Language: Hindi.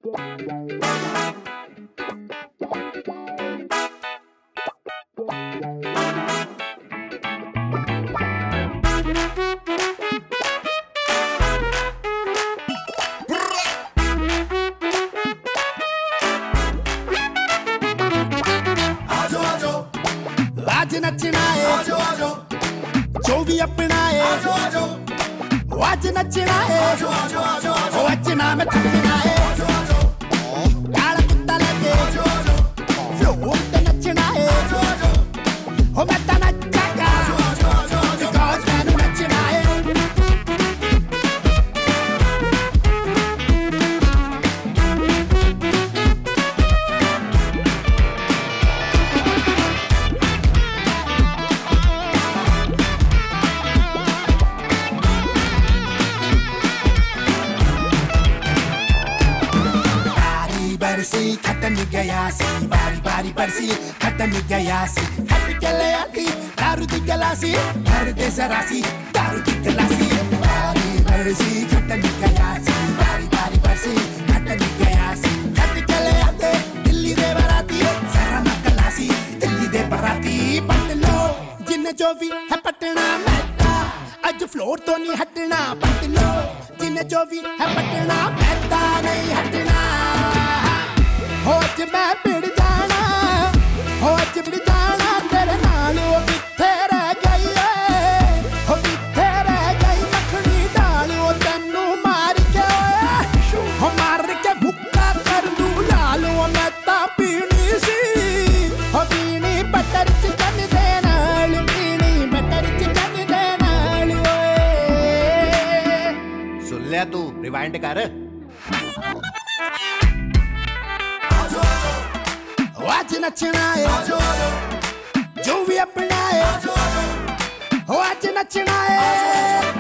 आज नचना है, आजो आजो, जो भी अपना है, आजो आजो, आज नचना है, आजो आजो आजो, आज नाम थकना है, आजो आजो, काला कुत्ता लेके, आजो आजो, फ्लोर पे नचना है, आजो आजो, हो मैं तो नचेगा, आजो आजो आजो, because मैंने नचना है। बरसी खत्म गया सी, बारी बारी बरसी खत्म गया सी, हट चले आती दारू दी गिलासी, भर दे जरा सी दारू दी गिलासी। बारी बरसी खत्म गया सी, बारी बारी बरसी खत्म गया सी, हट चले आते दिल्ली दे बराती, जरा ना गलासी दिल्ली दे बराती। पट लो जिन्ने जो भी है पटना मैदा, अज फ्लोर तो नहीं हटना, पट लो जिन्ने जो भी है पटना मैदा नहीं हटना। हो अज मैं भिड़ जाना, हो अज भिड़ जाना तेरे नाल, वो किथे रह गई है, हो किथे रह गई मखनी दाल, वो तेनू मार के, हो मार के भुक्का कर दूं लाल, वो मैं तां पीनी सी, हो पीनी बटर चिकन दे नाल, पीनी बटर चिकन दे नाल। सुन लिया तू, रिवाइंड कर। आज नचना है, आजो आजो, जो भी अपना है, आजो आजो, आज नचना है।